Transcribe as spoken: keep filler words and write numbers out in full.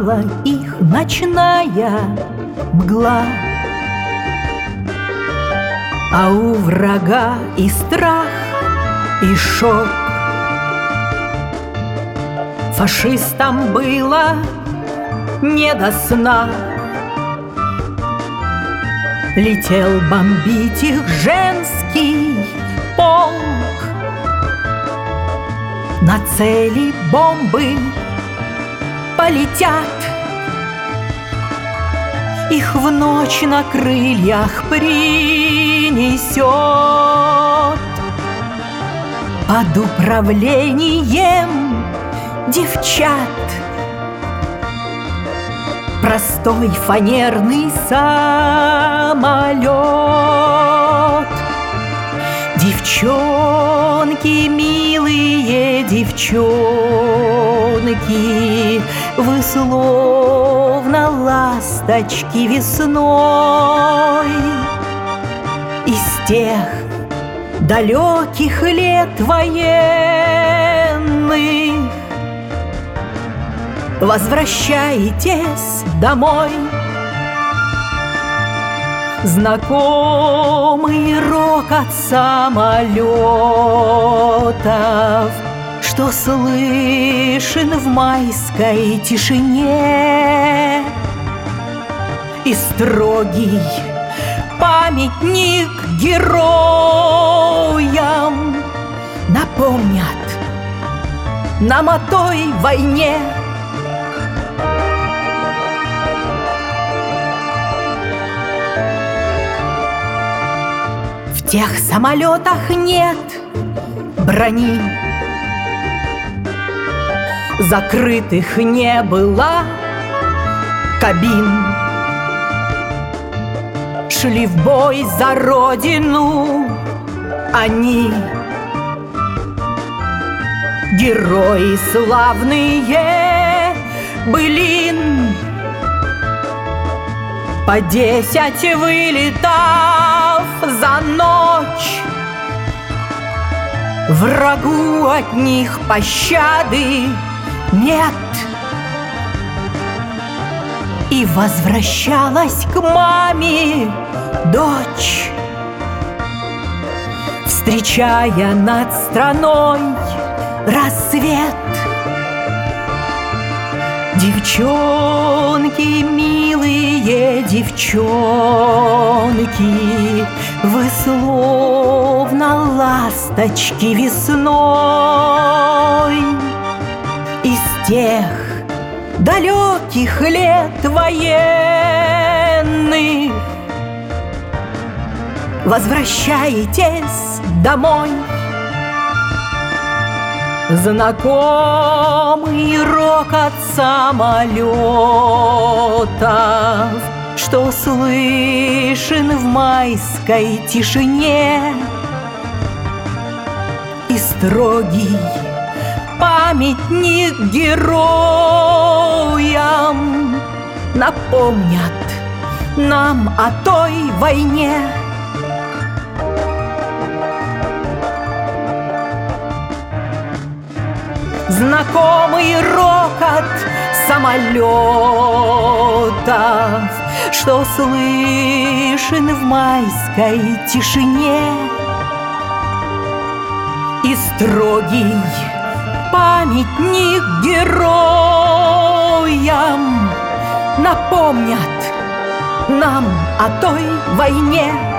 скрывала их ночная мгла. А у врага и страх, и шок. Фашистам было не до сна. Летел бомбить их женский полк. На цели бомбы полетят, их в ночь на крыльях принесет. Под управлением девчат простой фанерный самолет. Девчонки, милые девчонки, вы словно ласточки весной. Из тех далеких лет военных возвращаетесь домой. Знакомый рокот самолетов, что слышен в майской тишине, и строгий памятник героям напомнят нам о той войне. В тех самолетах нет брони, закрытых не было кабин. Шли в бой за родину они, герои славные былин. По десять вылетав за ночь, врагу от них пощады нет. И возвращалась к маме дочь, встречая над страной рассвет. Девчонки, милые девчонки, вы словно ласточки весной. Из тех далеких лет военных возвращаетесь домой. Знакомый рокот самолетов, что слышен в майской тишине, и строгий памятник героям напомнят нам о той войне. Знакомый рокот самолетов, что слышен в майской тишине, и строгий памятник героям напомнят нам о той войне.